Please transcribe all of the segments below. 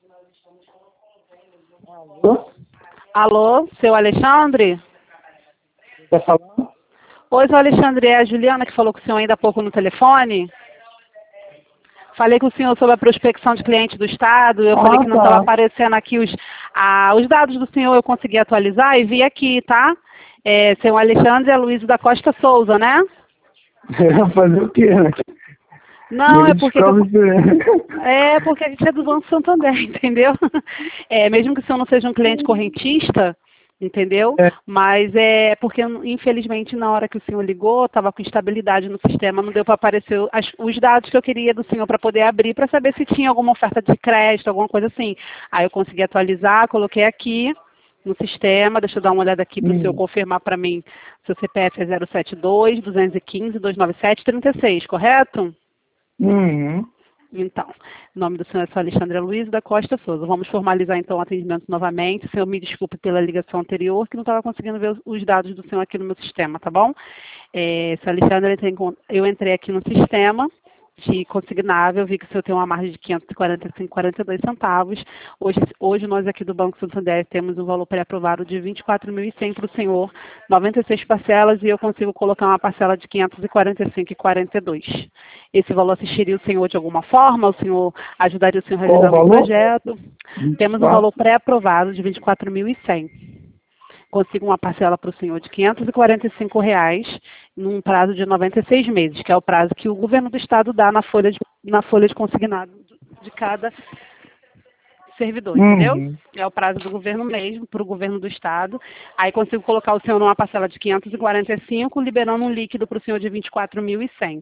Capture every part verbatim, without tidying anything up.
Alô? Alô, seu Alexandre? Tá falando? Oi, seu Alexandre, é a Juliana que falou com o senhor ainda há pouco no telefone. Falei com o senhor sobre a prospecção de cliente do Estado. Eu falei Ah, que não estava tá. aparecendo aqui os, ah, os dados do senhor, eu consegui atualizar e vi aqui, tá? É, seu Alexandre é Luiz da Costa Souza, né? Fazer o quê, né? Não, Ele é porque que eu, descobre isso. é porque a gente é do Banco Santander, entendeu? É, mesmo que o senhor não seja um cliente correntista, entendeu? É. Mas é porque, infelizmente, na hora que o senhor ligou, estava com instabilidade no sistema, não deu para aparecer as, os dados que eu queria do senhor para poder abrir, para saber se tinha alguma oferta de crédito, alguma coisa assim. Aí eu consegui atualizar, coloquei aqui no sistema, deixa eu dar uma olhada aqui para o senhor Hum. confirmar para mim. Seu C P F é zero sete dois, dois um cinco, dois nove sete, três seis, correto? Uhum. Então, o nome do senhor é seu Alexandre Luiz da Costa Souza. Vamos formalizar então o atendimento novamente. O senhor me desculpe pela ligação anterior, que não estava conseguindo ver os- os dados do senhor aqui no meu sistema, tá bom? É, seu Alexandre, eu entrei, em con- eu entrei aqui no sistema de consignável, vi que o senhor tem uma margem de quinhentos e quarenta e cinco vírgula quarenta e dois centavos. Hoje, hoje nós aqui do Banco Santander temos um valor pré-aprovado de vinte e quatro mil e cem para o senhor, noventa e seis parcelas, e eu consigo colocar uma parcela de quinhentos e quarenta e cinco vírgula quarenta e dois. Esse valor assistiria o senhor de alguma forma? O senhor ajudaria o senhor a Qual o realizar algum valor? projeto? Temos um valor vinte e quatro. pré-aprovado de vinte e quatro mil e cem. Consigo uma parcela para o senhor de quinhentos e quarenta e cinco reais num prazo de noventa e seis meses, que é o prazo que o governo do estado dá na folha de, na folha de consignado de cada servidor, entendeu? Uhum. É o prazo do governo mesmo, para o governo do estado. Aí consigo colocar o senhor numa parcela de quinhentos e quarenta e cinco, liberando um líquido para o senhor de vinte e quatro mil e cem.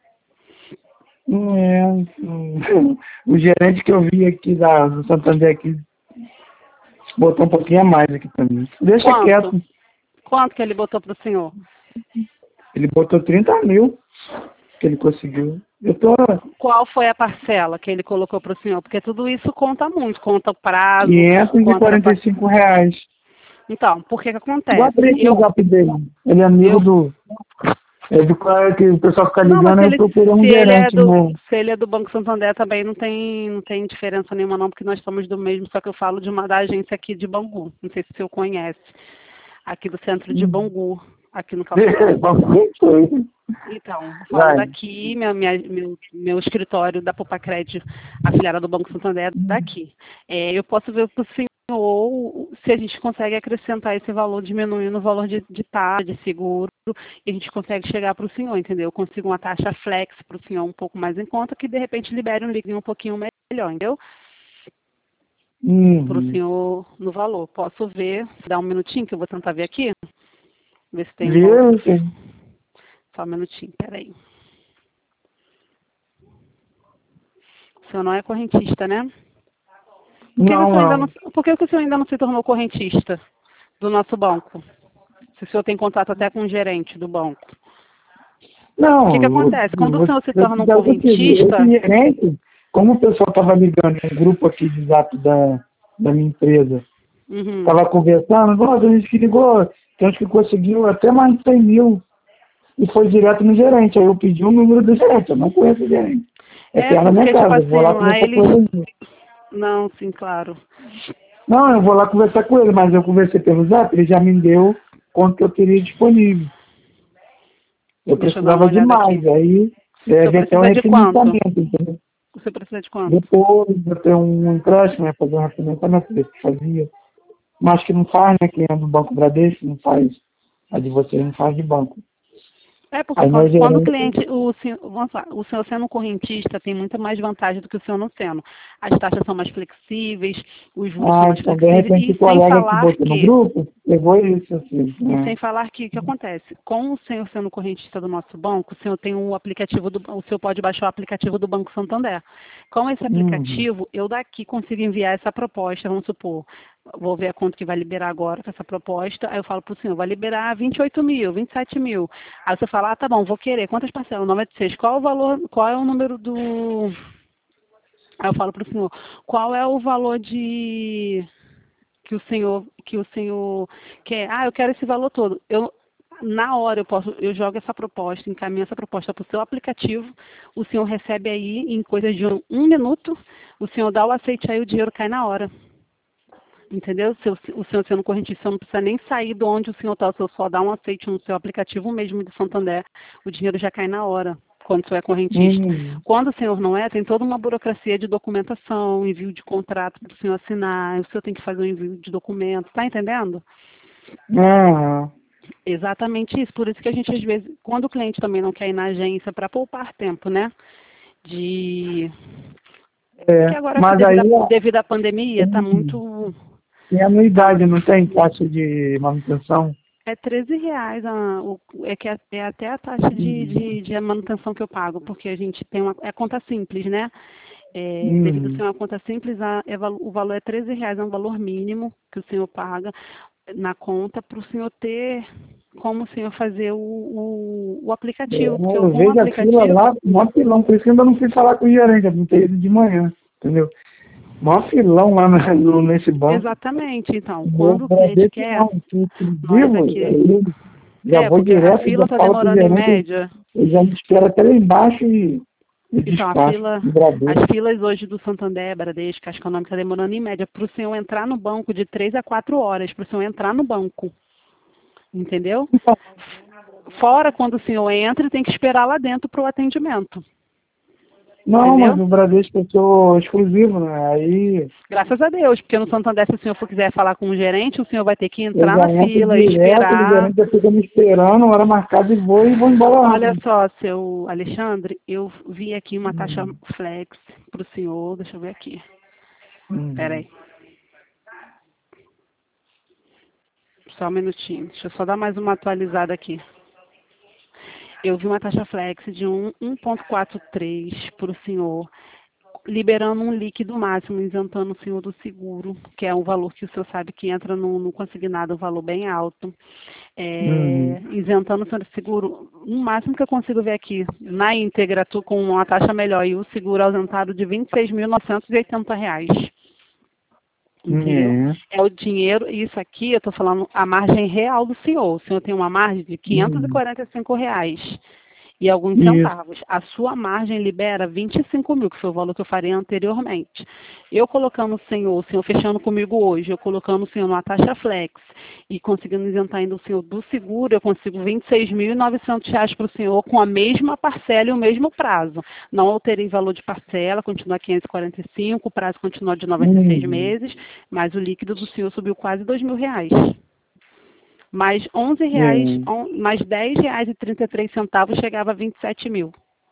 É, hum. O gerente que eu vi aqui da, do Santander aqui botou um pouquinho a mais aqui pra mim. Deixa Quanto? quieto. Quanto que ele botou para o senhor? Ele botou trinta mil que ele conseguiu. Eu tô Qual foi a parcela que ele colocou para o senhor? Porque tudo isso conta muito, conta o prazo, quinhentos e conta a quarenta e par- cinco reais. Então, por que que Vou acontece? abrir aqui o Eu, zap dele. Ele é amigo eu, do. É do cara que o pessoal fica não, mas ligando, se aí ele, procura se um ele é gerente, do, né? se ele é do Banco Santander também não tem, não tem diferença nenhuma não, porque nós somos do mesmo, só que eu falo de uma da agência aqui de Bangu, não sei se o senhor conhece, aqui do centro de Hum. Bangu, aqui no calçadão. Então, eu falo Vai. daqui, minha, minha- meu, meu escritório da Popacred, afiliada do Banco Santander, é daqui. É, eu posso ver para o senhor se a gente consegue acrescentar esse valor, diminuindo o valor de, de taxa, de seguro, e a gente consegue chegar para o senhor, entendeu? Eu consigo uma taxa flex para o senhor um pouco mais em conta, que de repente libere um líquido um pouquinho melhor, entendeu? Para o Uhum. senhor no valor. Posso ver, dá um minutinho que eu vou tentar ver aqui, ver se tem uma outra. Viu? Sim. Só um minutinho, peraí. O senhor não é correntista, né? Por que, que o Não, senhor ainda não, não. por que, que o senhor ainda não se tornou correntista do nosso banco? Se o senhor tem contato até com o gerente do banco. O que, que Não, eu acontece? Quando o vou senhor se vou torna um dizer contigo. Esse correntista, gerente, como o pessoal estava ligando no grupo aqui de zap da, da minha empresa, uhum, estava conversando, nossa, a gente que ligou, tem gente que conseguiu até mais de cem mil e foi direto no gerente. Aí eu pedi o número do gerente, eu não conheço o gerente. É é perto da minha porque, tipo casa, eu vou assim, lá lá conversar com eles. ele. Não, sim, claro. Não, eu vou lá conversar com ele, mas eu conversei pelo zap, ele já me deu quanto que eu teria disponível. Eu Deixa eu dar uma precisava de olhada aqui. mais, aí O é, senhor ver até um precisa de quanto? refinanciamento, entendeu? O senhor precisa de quanto? Depois eu tenho um empréstimo, né, fazer um refinanciamento desse que fazia. Mas que não faz, né, que é do Banco Bradesco, não faz. A de vocês não faz de banco. É porque Aí meu quando, quando o gerente, cliente, o, senhor- vamos lá, o senhor sendo correntista tem muita mais vantagem do que o senhor não sendo. As taxas são mais flexíveis, os juros são ah, mais então de flexíveis, repente e o sem colega que falar botou no que grupo, pegou isso, assim, E né? sem falar que o que acontece? Com o senhor sendo correntista do nosso banco, o senhor tem o aplicativo do, o senhor pode baixar o aplicativo do Banco Santander. Com esse Uhum. aplicativo, eu daqui consigo enviar essa proposta, vamos supor, vou ver a quanto que vai liberar agora com essa proposta, aí eu falo para o senhor, vai liberar vinte e oito mil, vinte e sete mil. Aí você fala, ah, tá bom, vou querer, quantas parcelas? noventa e seis. Qual o valor, qual é o número do... Aí eu falo para o senhor, qual é o valor de que o senhor que o senhor quer, ah, eu quero esse valor todo. Eu na hora eu posso, eu jogo essa proposta, encaminho essa proposta para o seu aplicativo, o senhor recebe aí em coisa de um, um minuto, o senhor dá o aceite aí, o dinheiro cai na hora. Entendeu? Se o, o senhor sendo correntista, não precisa nem sair de onde o senhor está, o senhor só dá um aceite no seu aplicativo mesmo de Santander, o dinheiro já cai na hora, quando o senhor é correntista. Hum. Quando o senhor não é, tem toda uma burocracia de documentação, envio de contrato para o senhor assinar, o senhor tem que fazer um envio de documento, tá entendendo? Ah. Exatamente isso, por isso que a gente às vezes, quando o cliente também não quer ir na agência para poupar tempo, né? De... É, Porque agora, mas devido, aí à, devido à pandemia, está tem, muito... tem anuidade, não tem taxa de manutenção? É treze reais, a, o, é, que é, é até a taxa de, de, de manutenção que eu pago, porque a gente tem uma é conta simples, né? É, Hum. devido a ser uma conta simples, a, é, o valor é treze reais, é um valor mínimo que o senhor paga na conta para o senhor ter como o senhor fazer o, o, o aplicativo. É, Porque eu com o vejo a fila aplicativo... lá, mó filão, por isso que eu ainda não fui falar com o gerente, eu não tenho ido de manhã, entendeu? Mó filão lá no, nesse banco. Exatamente, então, Eu quando o cliente agradeço, quer, não, eu nós vivo, aqui... eu já É, vou porque a direto, fila já está falo com o demorando em gerente, média... eu já me espero até lá embaixo e, e Então, a despacho, fila, agradeço. as filas hoje do Santander, Bradesco, Caixa Econômica, está demorando em média para o senhor entrar no banco de três a quatro horas, para o senhor entrar no banco. Entendeu? Fora quando o senhor entra, tem que esperar lá dentro para o atendimento. Não, Entendeu? mas o Bradesco eu sou exclusivo, né? Aí Graças a Deus, porque no Santander, se o senhor for quiser falar com o gerente, o senhor vai ter que eu entrar já na entro fila, direto, o esperar. gerente já fica me esperando, hora marcada e vou e vou embora Olha rápido. só, seu Alexandre, eu vi aqui uma taxa Hum. flex para o senhor, deixa eu ver aqui. Hum. Espera aí. Só um minutinho, deixa eu só dar mais uma atualizada aqui. Eu vi uma taxa flex de um ponto quatro três para o senhor, liberando um líquido máximo, isentando o senhor do seguro, que é um valor que o senhor sabe que entra no, no consignado, um valor bem alto. É, Uhum. isentando o senhor do seguro, o máximo que eu consigo ver aqui, na íntegra, tu, com uma taxa melhor, e o seguro ausentado de vinte e seis mil novecentos e oitenta reais. Entendeu? É. É o dinheiro, isso aqui eu estou falando a margem real do senhor. O senhor tem uma margem de quinhentos e Uhum. quarenta e cinco reais e alguns Isso. centavos. A sua margem libera vinte e cinco mil, que foi o valor que eu faria anteriormente. Eu colocando o senhor, o senhor fechando comigo hoje, eu colocando o senhor numa taxa flex e conseguindo isentar ainda o senhor do seguro, eu consigo vinte e seis mil e novecentos reais para o senhor com a mesma parcela e o mesmo prazo. Não alterei o valor de parcela, continua quinhentos e quarenta e cinco, o prazo continua de noventa e seis Uhum. meses, mas o líquido do senhor subiu quase dois mil reais. Mais onze reais, É. on, mais dez reais e trinta e três centavos chegava a vinte e sete mil.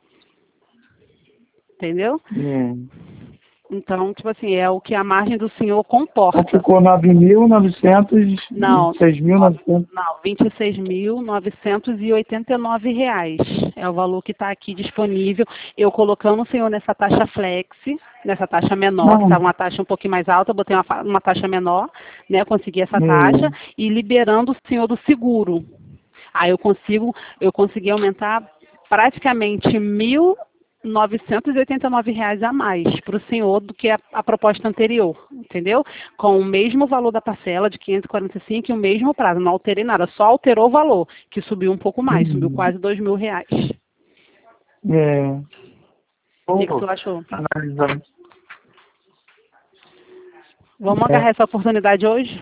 Entendeu? É. Então, tipo assim, é o que a margem do senhor Então comporta. ficou nove mil novecentos, Não, seis mil e novecentos. não, vinte e seis mil novecentos e oitenta e nove reais é o valor que está aqui disponível. Eu colocando o senhor nessa taxa flex, nessa taxa menor, que Não. estava uma taxa um pouquinho mais alta, eu botei uma, uma taxa menor, né? Consegui essa taxa É. e liberando o senhor do seguro. Aí eu consigo, eu consegui aumentar praticamente mil novecentos e oitenta e nove reais a mais para o senhor do que a, a proposta anterior, entendeu? Com o mesmo valor da parcela de quinhentos e quarenta e cinco e o mesmo prazo, não alterei nada, só alterou o valor, que subiu um pouco mais, subiu Uhum. quase dois mil reais. É. O que, que Pô, tu achou? analisando. Vamos É. agarrar essa oportunidade hoje?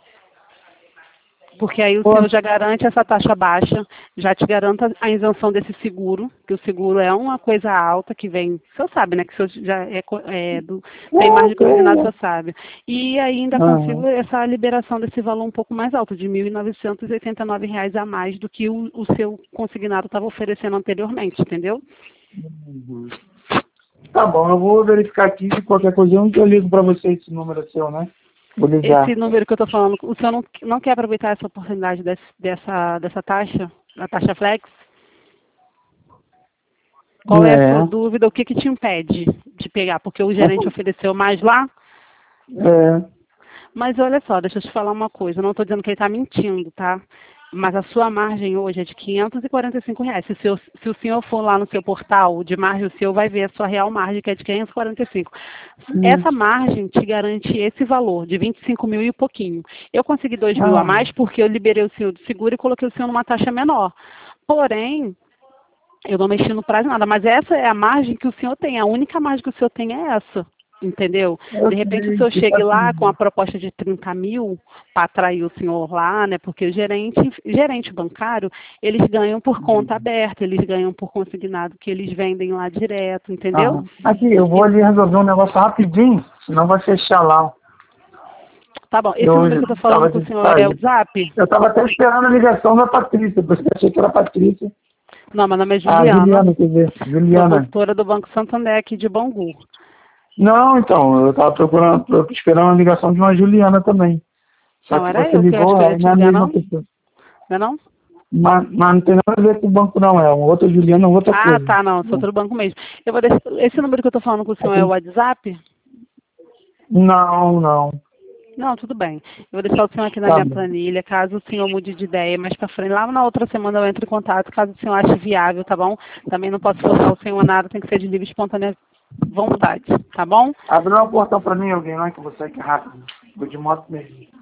Porque aí o Pô, senhor já garante essa taxa baixa, já te garanta a isenção desse seguro, que o seguro é uma coisa alta que vem, o senhor sabe, né? Que o senhor já é, co- é do, tem é, margem de consignado, o ok. senhor sabe. E ainda consigo Aham. essa liberação desse valor um pouco mais alto, de mil novecentos e oitenta e nove reais a mais do que o, o seu consignado estava oferecendo anteriormente, entendeu? Uhum. Tá bom, eu vou verificar aqui, se qualquer coisa eu eu ligo para você esse número é seu, né? Vou Esse ligar. número que eu estou falando, o senhor não, não quer aproveitar essa oportunidade desse, dessa, dessa taxa, a taxa flex? Qual é a sua É. dúvida? O que, que te impede de pegar? Porque o gerente ofereceu mais lá? É. Mas olha só, deixa eu te falar uma coisa. Eu não estou dizendo que ele está mentindo, tá? Mas a sua margem hoje é de quinhentos e quarenta e cinco reais. Se o, seu, se o senhor for lá no seu portal de margem, o seu vai ver a sua real margem, que é de quinhentos e quarenta e cinco. Hum. Essa margem te garante esse valor, de vinte e cinco mil e pouquinho. Eu consegui dois mil Ah. a mais porque eu liberei o senhor do seguro e coloquei o senhor numa taxa menor. Porém, eu não mexi no prazo nada, mas essa é a margem que o senhor tem. A única margem que o senhor tem é essa. Entendeu? Eu De repente sei, o senhor que chegue tá lá com a tudo. proposta de trinta mil para atrair o senhor lá, né? Porque o gerente, gerente bancário, eles ganham por conta aberta, eles ganham por consignado que eles vendem lá direto, entendeu? Ah, aqui, eu vou ali resolver um negócio rapidinho, senão vai fechar lá. Tá bom, esse Eu número que eu tô falando tava com o de senhor é o sair. WhatsApp? Eu estava até esperando a ligação da Patrícia, porque eu achei que era a Patrícia. Não, meu nome é Ah, Juliana, Juliana, quer dizer, sou Juliana. consultora do Banco Santander aqui de Bangu. Não, então, eu estava procurando, pro- esperando a ligação de uma Juliana também. Só Não, que era você eu que eu acho ligou, que eu ia aí te não é a ligar, mesma não? pessoa. Não é não? Mas, mas não tem nada a ver com o banco, não. É uma outra Juliana, outra Ah, coisa. tá, não, sou do banco mesmo. Eu vou deixar, esse número que eu tô falando com o senhor é o WhatsApp? Não, não. Não, tudo bem. Eu vou deixar o senhor aqui na Tá minha bom. planilha, caso o senhor mude de ideia mais pra frente. Lá na outra semana eu entro em contato, caso o senhor ache viável, tá bom? Também não posso forçar o senhor a nada, tem que ser de livre e espontânea vontade, tá bom? Abre uma portão pra mim, alguém lá, que você é que é rápido. Vou de moto mesmo.